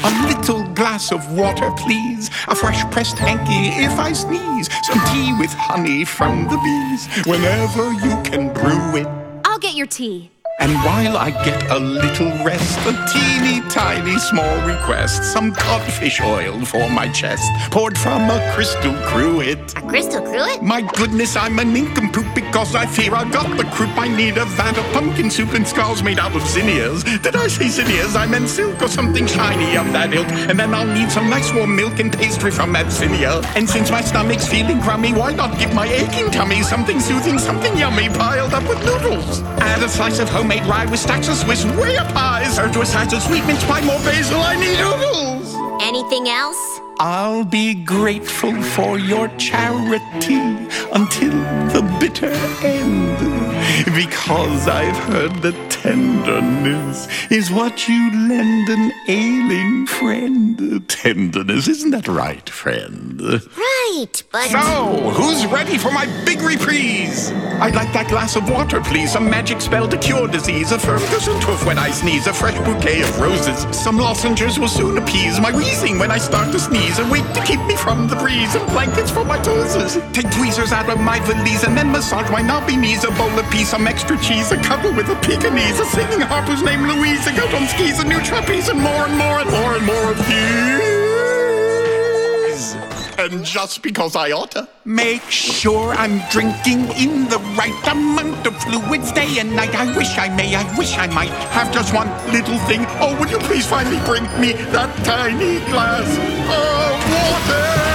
A little glass of water, please. A fresh pressed hanky if I sneeze. Some tea with honey from the bees. Whenever you can brew it. I'll get your tea. And while I get a little rest, a teeny tiny small request. Some codfish oil for my chest, poured from a crystal cruet. A crystal cruet? My goodness, I'm a nincompoop because I fear I got the croup. I need a vat of pumpkin soup and skulls made out of zinnias. Did I say zinnias? I meant silk or something shiny of that ilk. And then I'll need some nice warm milk and pastry from that zinnia. And since my stomach's feeling crummy, why not give my aching tummy something soothing, something yummy piled up with noodles? Add a slice of homemade rye with stacks of Swiss way up high. Serve to a side of sweet mince pie, more basil, I need noodles. Anything else? I'll be grateful for your charity until the bitter end, because I've heard that tenderness is what you lend an ailing friend. Tenderness, isn't that right, friend? Right, but... So, who's ready for my big reprise? I'd like that glass of water, please. A magic spell to cure disease. A firm gesundtooth when I sneeze. A fresh bouquet of roses. Some lozenges will soon appease my wheezing when I start to sneeze. A wig to keep me from the breeze. And blankets for my toes. Take tweezers out of my valise and then massage my knobby knees. A bowl of peas, some extra cheese. A cuddle with a Pekingese. A singing harp whose name Louise. A goat on skis. A new trapeze. And more and more and more and more of these. And just because I oughta, make sure I'm drinking in the right amount of fluids day and night. I wish I may, I wish I might have just one little thing. Oh, would you please finally bring me that tiny glass of water?